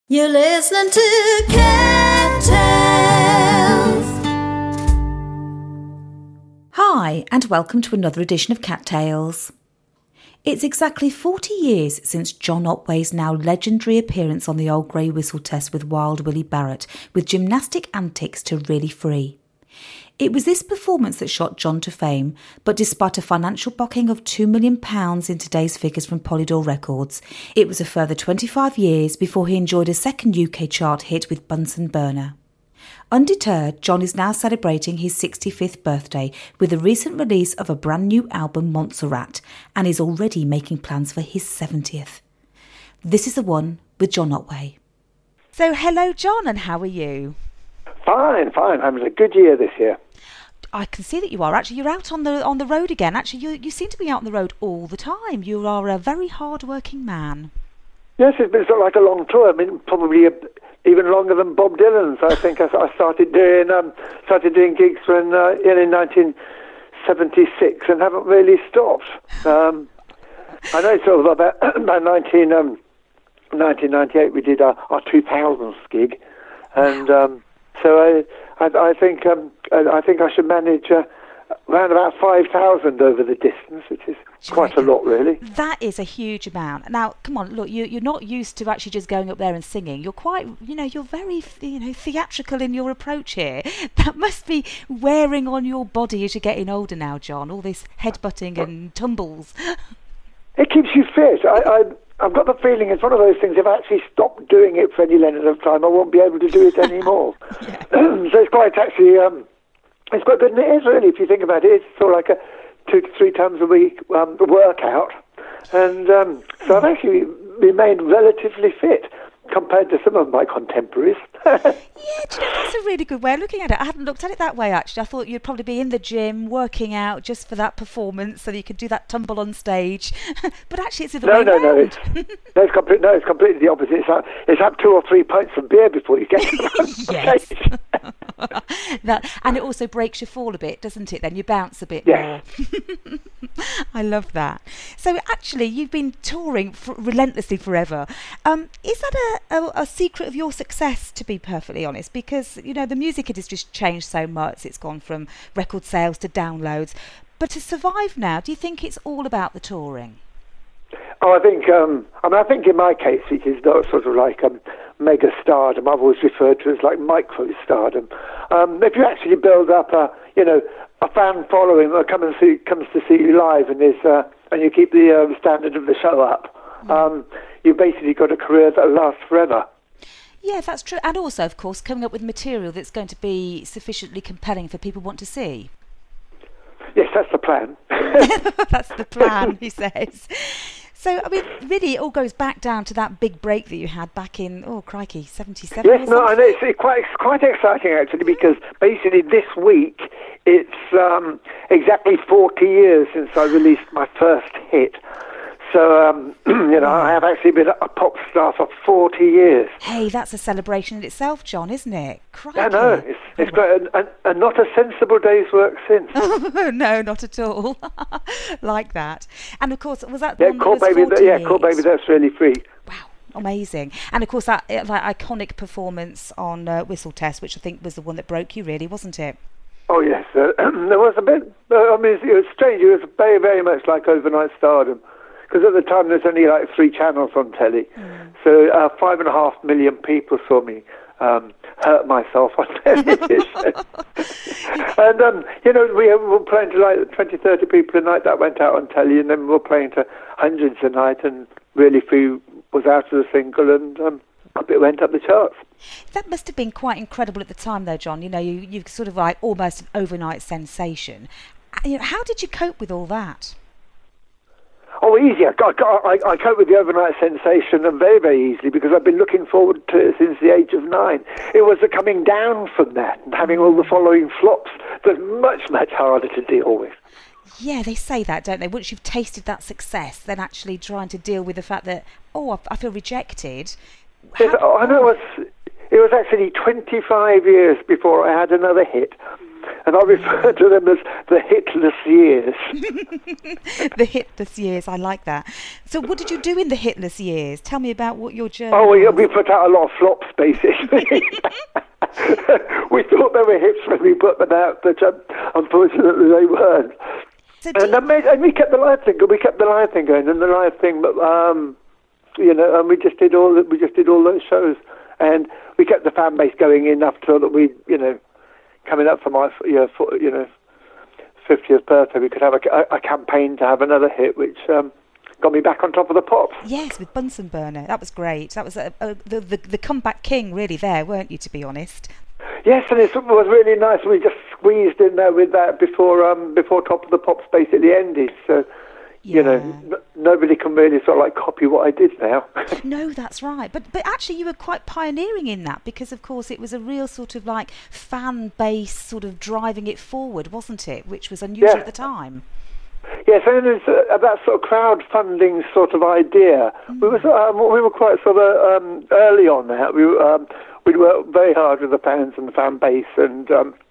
You're listening to Cat Tales. Hi, and welcome to another edition of Cat Tales. It's exactly 40 years since John Otway's now legendary appearance on the Old Grey Whistle Test with Wild Willie Barrett, with gymnastic antics to Really Free. It was this performance that shot John to fame, but despite a financial backing of £2 million in today's figures from Polydor Records, it was a further 25 years before he enjoyed a second UK chart hit with Bunsen Burner. Undeterred, John is now celebrating his 65th birthday with the recent release of a brand new album, Montserrat, and is already making plans for his 70th. This is the one with John Otway. So hello John, and how are you? Fine. Having a good year this year. I can see that you are. Actually, you're out on the road again. Actually, you seem to be out on the road all the time. You are a very hard-working man. Yes, it's been sort of like a long tour. I mean, probably even longer than Bob Dylan's. I think I started doing gigs in 1976 and haven't really stopped. I know it's sort of about 1998 we did our 2000s gig, and so I think I should manage around about 5,000 over the distance, which is quite a lot, really. That is a huge amount. Now, come on, look, you're not used to actually just going up there and singing. You're quite, you're very, theatrical in your approach here. That must be wearing on your body as you're getting older now, John. All this headbutting and tumbles. It keeps you fit. I've got the feeling it's one of those things, if I actually stop doing it for any length of time, I won't be able to do it anymore. So it's quite actually, it's quite good, and it is really, if you think about it, it's sort of like a 2 to 3 times a week workout, and so I've actually remained relatively fit compared to some of my contemporaries. Yeah, do you know, that's a really good way of looking at it. I hadn't looked at it that way, actually. I thought you'd probably be in the gym, working out just for that performance, so that you could do that tumble on stage. But actually, it's the way No, round. It's completely the opposite. It's have 2 or 3 pints of beer before you get to the stage. And it also breaks your fall a bit, doesn't it? Then you bounce a bit more. I love that. So actually, you've been touring relentlessly forever. Is that a secret of your success, to be perfectly honest? Because, the music industry's changed so much. It's gone from record sales to downloads. But to survive now, do you think it's all about the touring? Oh, I think in my case it is not sort of like mega stardom. I've always referred to it as like micro stardom. If you actually build up a fan following that comes to see you live and you keep the standard of the show up, you've basically got a career that lasts forever. Yeah, that's true. And also, of course, coming up with material that's going to be sufficiently compelling for people to want to see. Yes, that's the plan. That's the plan, he says. So, I mean, really, it all goes back down to that big break that you had back in, 77. Yes, no, I know. It's quite exciting, actually, because basically this week it's exactly 40 years since I released my first hit. So, I have actually been a pop star for 40 years. Hey, that's a celebration in itself, John, isn't it? Crikey. Yeah, no, it's great, and not a sensible day's work since. No, not at all. Like that. And of course, was that the one Call that was 40 years? Call Baby, That's Really Free. Wow, amazing. And of course, that iconic performance on Whistle Test, which I think was the one that broke you, really, wasn't it? Oh, yes. There was a bit, it was strange. It was very, very much like overnight stardom. Because at the time there's only like 3 channels on telly, so 5.5 million people saw me hurt myself on television. And we were playing to like 20, 30 people a night. That went out on telly, and then we were playing to hundreds a night. And Really Free was out as a single, and it went up the charts. That must have been quite incredible at the time, though, John. You sort of like almost an overnight sensation. How did you cope with all that? Oh, easy. I cope with the overnight sensation very, very easily because I've been looking forward to it since the age of 9. It was the coming down from that and having all the following flops that's much, much harder to deal with. Yeah, they say that, don't they? Once you've tasted that success, then actually trying to deal with the fact that, I feel rejected. Yes, I know. It was actually 25 years before I had another hit. and I refer to them as the hitless years. The hitless years, I like that. So what did you do in the hitless years? Tell me about what your journey was. We put out a lot of flops, basically. We thought they were hits when we put them out, but unfortunately they weren't. So And we kept the live thing. We kept the live thing going, and the live thing, and we just did all those shows, and we kept the fan base going enough so that we, coming up for my 50th birthday, we could have a campaign to have another hit, which got me back on top of the pops. Yes, with Bunsen Burner. That was great. That was the comeback king, really, there, weren't you, to be honest? Yes, and it was really nice. We just squeezed in there with that before Top of the Pops basically ended. So, nobody can really sort of like copy what I did now. No, that's right. But actually you were quite pioneering in that because, of course, it was a real sort of like fan base sort of driving it forward, wasn't it? Which was unusual at the time. Yes, and it's that sort of crowdfunding sort of idea. We were quite sort of early on that. We worked very hard with the fans and the fan base, and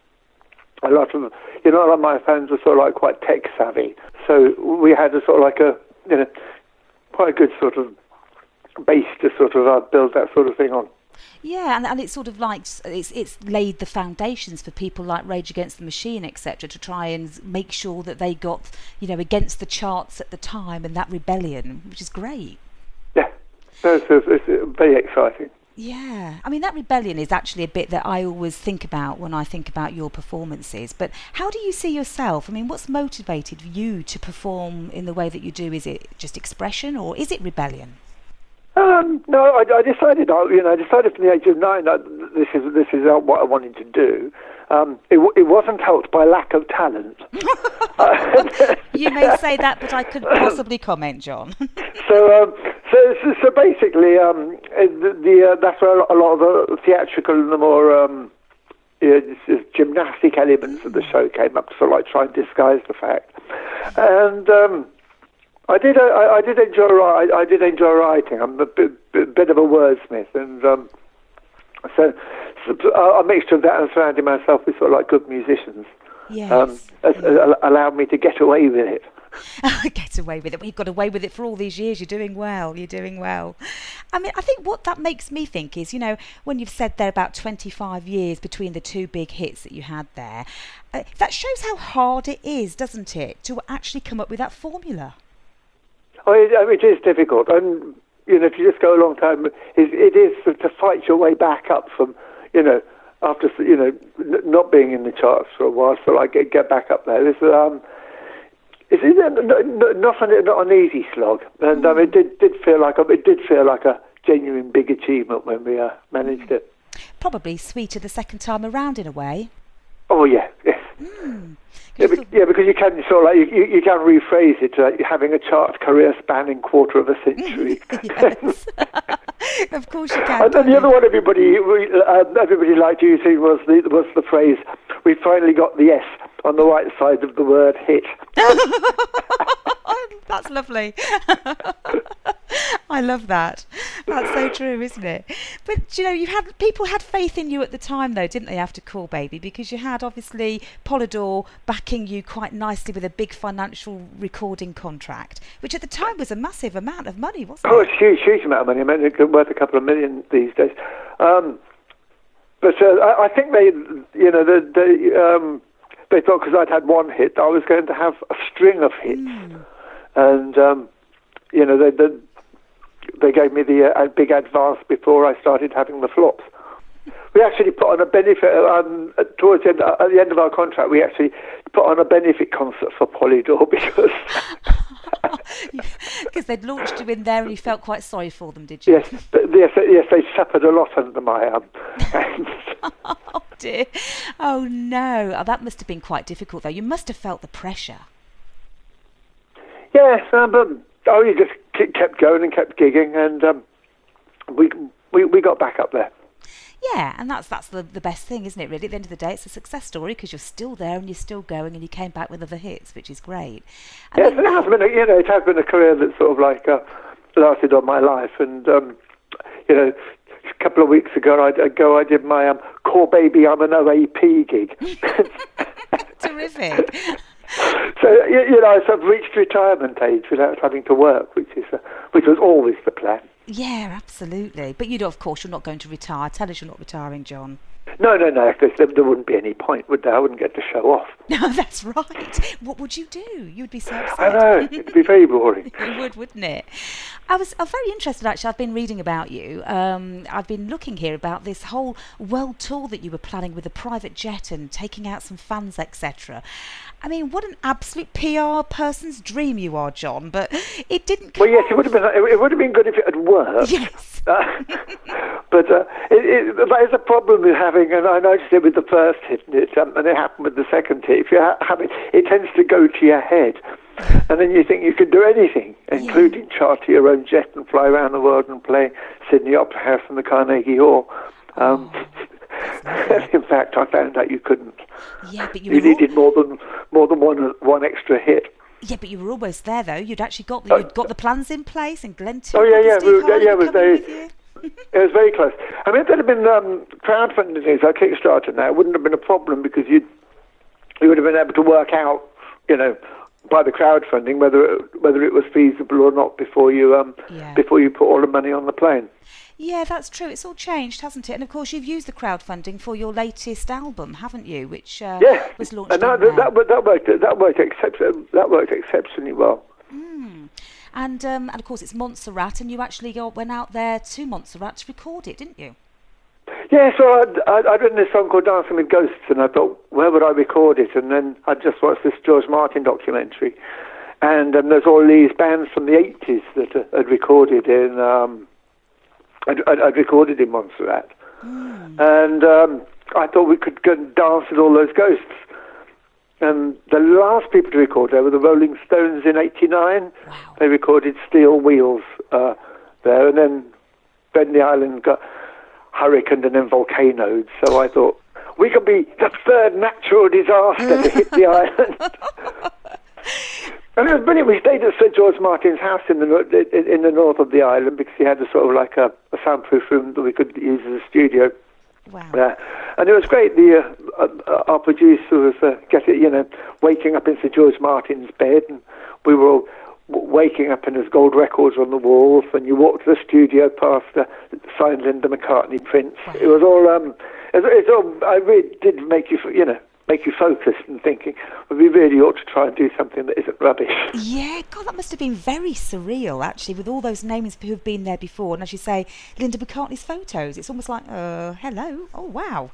a lot of my fans were sort of like quite tech savvy. So we had a sort of like quite a good sort of base to sort of build that sort of thing on. Yeah, and it's sort of like it's laid the foundations for people like Rage Against the Machine, etc., to try and make sure that they got against the charts at the time and that rebellion, which is great. Yeah, it's very exciting. Yeah, I mean that rebellion is actually a bit that I always think about when I think about your performances. But how do you see yourself? I mean, what's motivated you to perform in the way that you do? Is it just expression, or is it rebellion? No, I decided. I decided from the age of 9 that this is what I wanted to do. It wasn't helped by lack of talent. You may say that, but I could possibly comment, John. So basically, that's where a lot of the theatrical and the more gymnastic elements of the show came up to sort of like try and disguise the fact. And I did enjoy writing. I'm a bit of a wordsmith, and so a mixture of that and surrounding myself with sort of like good musicians allowed me to get away with it. Get away with it. Well, you've got away with it for all these years. You're doing well. I mean, I think what that makes me think is, when you've said there about 25 years between the two big hits that you had there, that shows how hard it is, doesn't it, to actually come up with that formula. Oh, it is difficult, and if you just go a long time, it is to fight your way back up from, after not being in the charts for a while, so like get back up there. It's not an easy slog, and it did feel like a genuine big achievement when we managed it. Probably sweeter the second time around in a way. Oh yeah, yes. Because you can sort of like you can rephrase it having a chart career spanning quarter of a century. Yes, of course you can. And then the other one everybody liked using was the phrase, "We finally got the S on the right side of the word hit." That's lovely. I love that. That's so true, isn't it? But people had faith in you at the time, though, didn't they? After Call Baby, because you had obviously Polydor backing you quite nicely with a big financial recording contract, which at the time was a massive amount of money, wasn't it? Oh, it's a huge amount of money. I mean, it's worth a couple of million these days. But I think they thought because I'd had one hit, I was going to have a string of hits, and they gave me the big advance before I started having the flops. We actually put on a benefit at the end of our contract. We actually put on a benefit concert for Polydor because they'd launched you in there and you felt quite sorry for them, did you? Yes, they suffered a lot under my hands. Oh dear! Oh no! That must have been quite difficult, though. You must have felt the pressure. Yes, but you just kept going and kept gigging, and we got back up there. Yeah, and that's the best thing, isn't it, really? At the end of the day, it's a success story because you're still there and you're still going and you came back with other hits, which is great. Yes, it has been a career that sort of like lasted on my life, and a couple of weeks ago I did my Core Baby I'm an OAP gig. Terrific. So, I sort of reached retirement age without having to work, which was always the plan. Yeah, absolutely. But of course, you're not going to retire. Tell us you're not retiring, John. No, because there wouldn't be any point, would there? I wouldn't get to show off. No, that's right. What would you do? You'd be so upset. I know, it'd be very boring. It would, wouldn't it? I'm very interested, actually. I've been reading about you. I've been looking here about this whole world tour that you were planning with a private jet and taking out some fans, etc. I mean, what an absolute PR person's dream you are, John, but it didn't come Well, yes, it would have been good if it had worked. Yes. But that is a problem with having, and I noticed it with the first hit, and it happened with the second hit. If you have it tends to go to your head, and then you think you can do anything, including charter your own jet and fly around the world and play Sydney Opera House and the Carnegie Hall. In fact, I found out you couldn't. Yeah, but you needed more than one extra hit. Yeah, but you were almost there, though. You'd actually got the plans in place, and Glenn Steve it was very close. I mean, if there had been crowdfunding things like Kickstarter now, it wouldn't have been a problem because you would have been able to work out, by the crowdfunding whether it was feasible or not before you put all the money on the plane. Yeah, that's true. It's all changed, hasn't it? And of course, you've used the crowdfunding for your latest album, haven't you? Which was launched. And that worked exceptionally well. And of course, it's Montserrat, and you actually went out there to Montserrat to record it, didn't you? Yeah, so I'd written this song called Dancing with Ghosts, and I thought, where would I record it? And then I just watched this George Martin documentary, and there's all these bands from the 80s that had recorded in. I'd recorded in Montserrat, and I thought we could go and dance with all those ghosts. And the last people to record there were the Rolling Stones in '89. Wow. They recorded Steel Wheels there, and then the island got hurricaned and then volcanoed. So I thought, we could be the third natural disaster to hit the island. And it was brilliant. We stayed at Sir George Martin's house in the north of the island because he had a sort of like a soundproof room that we could use as a studio. Wow. And it was great. Our producer was waking up in Sir George Martin's bed, and we were all waking up and there's gold records on the walls, and you walked to the studio past the signed Linda McCartney prints. Wow. It was all I really did make you focused and thinking, well, we really ought to try and do something that isn't rubbish. Yeah, God, that must have been very surreal, actually, with all those names who've been there before. And as you say, Linda McCartney's photos, it's almost like, hello, oh, wow.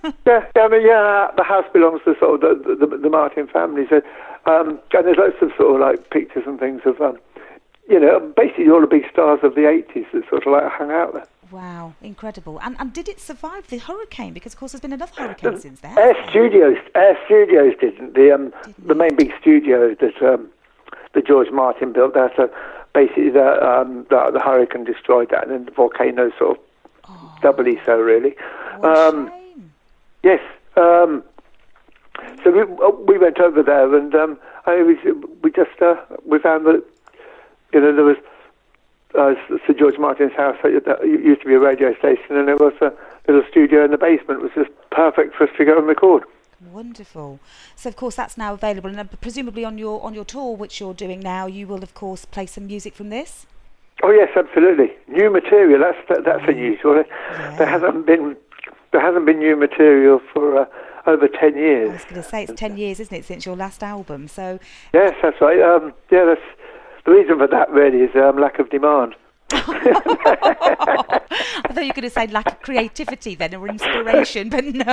The house belongs to sort of the Martin family. So, and there's lots of sort of like pictures and things of, basically all the big stars of the 80s that sort of like hung out there. Wow, incredible. And did it survive the hurricane? Because, of course, there's been another hurricane since then. Air Studios didn't. The main big studio that George Martin built there, so basically the hurricane destroyed that, and then the volcano sort of doubly so, really. What a shame. Yes. So we went over there, and we found that, there was... Sir George Martin's house used to be a radio station, and there was a little studio in the basement. It was just perfect for us to go and record. Wonderful. So, of course, that's now available, and presumably on your tour, which you're doing now, you will, of course, play some music from this. Oh yes, absolutely. New material. That's unusual. Yeah. There hasn't been new material for over 10 years. I was going to say, it's 10 years, isn't it, since your last album? So. Yes, that's right. That's. The reason for that really is lack of demand. I thought you were going to say lack of creativity then, or inspiration, but no.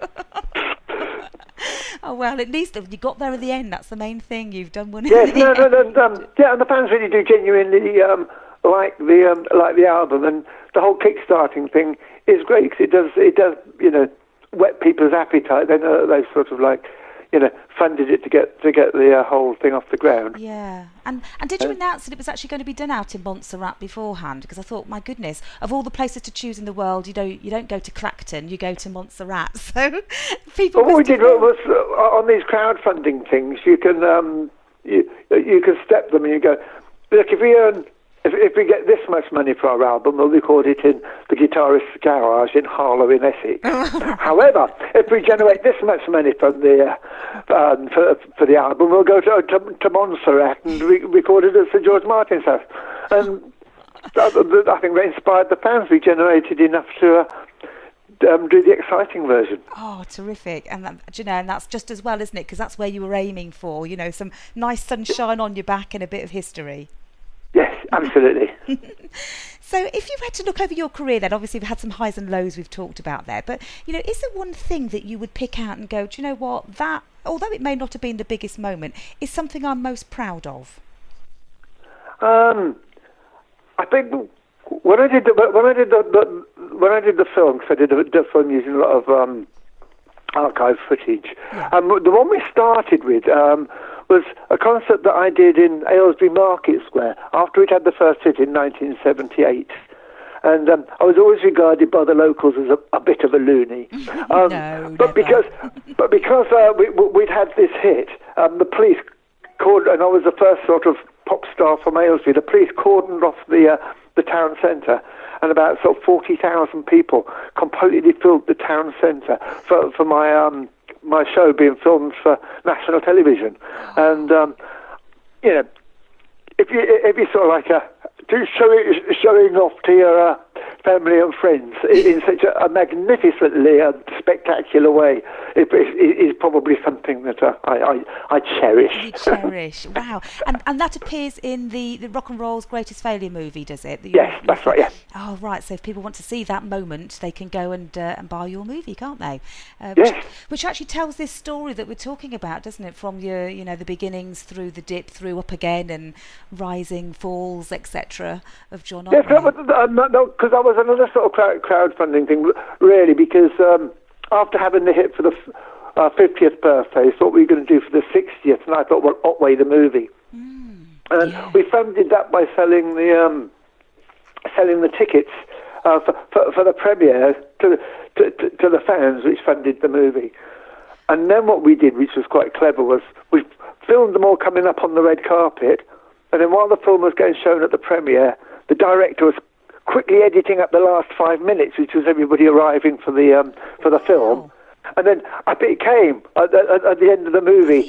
Oh well, at least you got there at the end. That's the main thing. You've done one. Yes, and the fans really do genuinely like the album, and the whole kickstarting thing is great because it does whet people's appetite. They know that they've sort of like funded it to get the whole thing off the ground. Yeah, and did you announce that it was actually going to be done out in Montserrat beforehand? Because I thought, my goodness, of all the places to choose in the world, you don't go to Clacton, you go to Montserrat. So people. Well, what we did was on these crowdfunding things, you can you can step them and you go, look, if we earn if we get this much money for our album, we'll record it in the guitarist's garage in Harlow in Essex. However, if we generate this much money from the for the album, we'll go to Montserrat and record it at Sir George Martin's house. And I think that inspired the fans. We generated enough to do the exciting version. Oh, terrific. And and that's just as well, isn't it? Because that's where you were aiming for, some nice sunshine on your back and a bit of history. Yes, absolutely. So if you've had to look over your career then, obviously you've had some highs and lows we've talked about there, but, is there one thing that you would pick out and go, do you know what, that, although it may not have been the biggest moment, is something I'm most proud of? I think when I did the film, because I did the film using a lot of archive footage, the one we started with was a concert that I did in Aylesbury Market Square after we'd had the first hit in 1978. And I was always regarded by the locals as a bit of a loony. But because we'd had this hit, the police cordoned, and I was the first sort of pop star from Aylesbury. The police cordoned off the town centre, and about sort of 40,000 people completely filled the town centre for my show being filmed for national television. And if you sort of like showing off to your family and friends in such a magnificently spectacular way is probably something that I cherish. You cherish, wow! And that appears in the Rock and Roll's Greatest Failure movie, does it? Yes, that's right. Yeah. Oh, right. So if people want to see that moment, they can go and buy your movie, can't they? Yes. Which actually tells this story that we're talking about, doesn't it? From your, the beginnings through the dip, through up again, and rising, falls, etc. of John Otway. Yes, because that was another sort of crowdfunding thing, really, because after having the hit for the 50th birthday, it's what we were going to do for the 60th, and I thought, well, Otway the movie. And we funded that by selling the tickets for the premiere to the fans, which funded the movie. And then what we did, which was quite clever, was we filmed them all coming up on the red carpet, and then while the film was getting shown at the premiere, the director was quickly editing up the last 5 minutes, which was everybody arriving for the film. And then up it came at the end of the movie.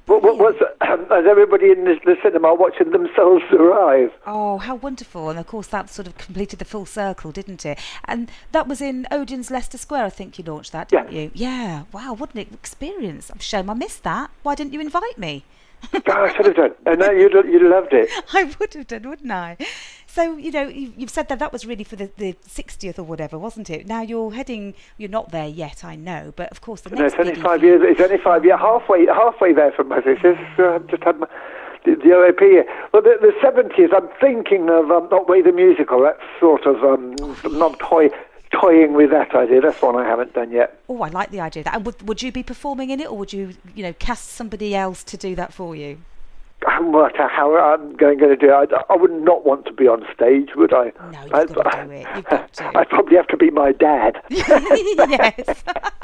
As everybody in the cinema watching themselves arrive. Oh, how wonderful. And of course that sort of completed the full circle, didn't it? And that was in Odeon's Leicester Square, I think you launched that, didn't you? Yeah. Wow, what an experience. I'm ashamed I missed that. Why didn't you invite me? I should have done. And now you'd loved it. I would have done, wouldn't I? So, you've said that was really for the 60th or whatever, wasn't it? Now you're not there yet, I know, but of course the next... it's only 5 years, it's only 5 years, halfway there from my sisters. Just had the OAP year. Well, the 70s, I'm thinking of Otway the Musical. That's sort of, not toying with that idea. That's one I haven't done yet. Oh, I like the idea of that. And would you be performing in it, or would you, cast somebody else to do that for you? I haven't worked out how I'm going to do it. I would not want to be on stage, would I? No, you've got to do it. You've got to. I'd probably have to be my dad. Yes.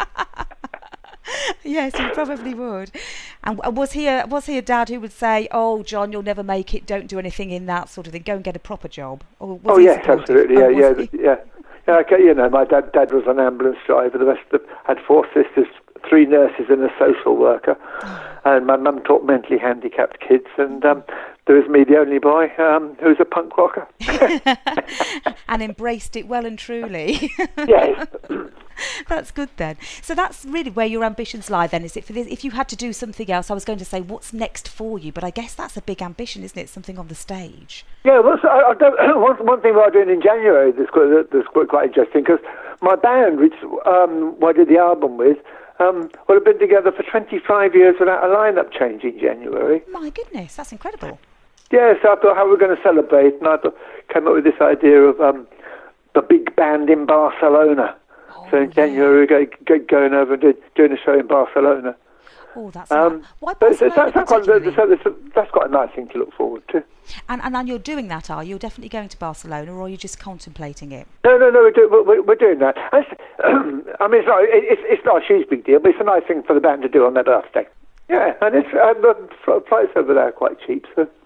Yes, you probably would. And was he a dad who would say, "Oh, John, you'll never make it. Don't do anything in that sort of thing. Go and get a proper job"? Or was he yes, supportive? absolutely. Yeah. Yeah, okay, my dad was an ambulance driver. The rest had 4 sisters, 3 nurses and a social worker. And my mum taught mentally handicapped kids. And there was me, the only boy, who was a punk rocker. And embraced it well and truly. Yes. That's good then. So that's really where your ambitions lie then, is it? For this, if you had to do something else, I was going to say, what's next for you? But I guess that's a big ambition, isn't it? Something on the stage. Yeah, well, so one thing we are doing in January that's quite interesting, because my band, which I did the album with, have been together for 25 years without a lineup change in January. My goodness, that's incredible. Yeah, so I thought how we're going to celebrate, and I came up with this idea of the big band in Barcelona. So in January we're going over and doing a show in Barcelona. Oh, that's why Barcelona? That's quite a nice thing to look forward to. And you're doing that, are you? You're definitely going to Barcelona, or are you just contemplating it? No, we're doing that. I mean, it's not a huge big deal, but it's a nice thing for the band to do on their birthday. Yeah, and the flights over there are quite cheap, so...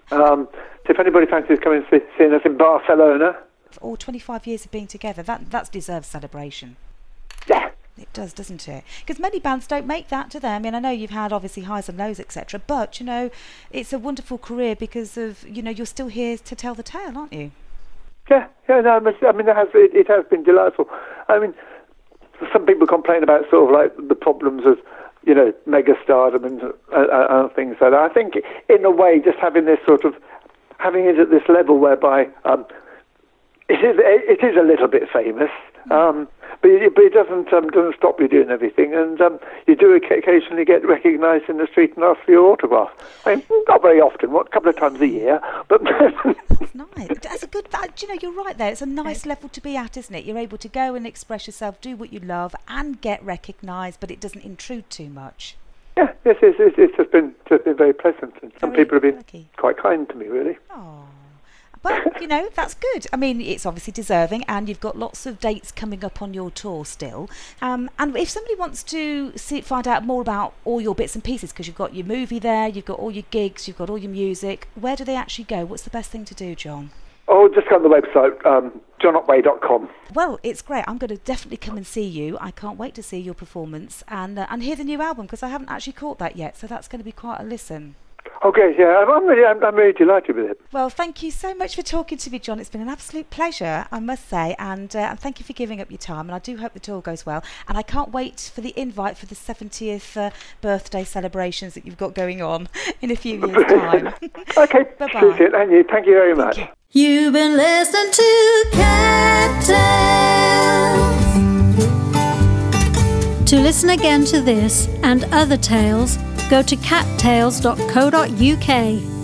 So if anybody fancies coming and seeing us in Barcelona. All 25 years of being together, that deserves celebration. Yeah. It does, doesn't it? Because many bands don't make that, do they? I mean, I know you've had obviously highs and lows, etc. But, it's a wonderful career because of, you're still here to tell the tale, aren't you? Yeah, no, I mean, it has been delightful. I mean, some people complain about sort of like the problems of, mega stardom and things like that. I think, in a way, just having it at this level whereby it is a little bit famous, but it doesn't stop you doing everything, and you do occasionally get recognised in the street and ask for your autograph. I mean, not very often, a couple of times a year, but that's nice. That's a good. You're right there. It's a nice level to be at, isn't it? You're able to go and express yourself, do what you love, and get recognised, but it doesn't intrude too much. Yeah, yes, it's just been very pleasant, and some people have been lucky. Quite kind to me, really. Oh. But, that's good. I mean, it's obviously deserving, and you've got lots of dates coming up on your tour still. And if somebody wants to find out more about all your bits and pieces, because you've got your movie there, you've got all your gigs, you've got all your music, where do they actually go? What's the best thing to do, John? Oh, just go on the website, johnotway.com. Well, it's great. I'm going to definitely come and see you. I can't wait to see your performance and hear the new album, because I haven't actually caught that yet, so that's going to be quite a listen. Okay, yeah, I'm really delighted with it. Well, thank you so much for talking to me, John. It's been an absolute pleasure, I must say, and thank you for giving up your time, and I do hope the tour goes well, and I can't wait for the invite for the 70th birthday celebrations that you've got going on in a few years' time. Okay, bye-bye. And you, thank you very much. You've been listening to Cat Tales. To listen again to this and other tales, go to cattales.co.uk.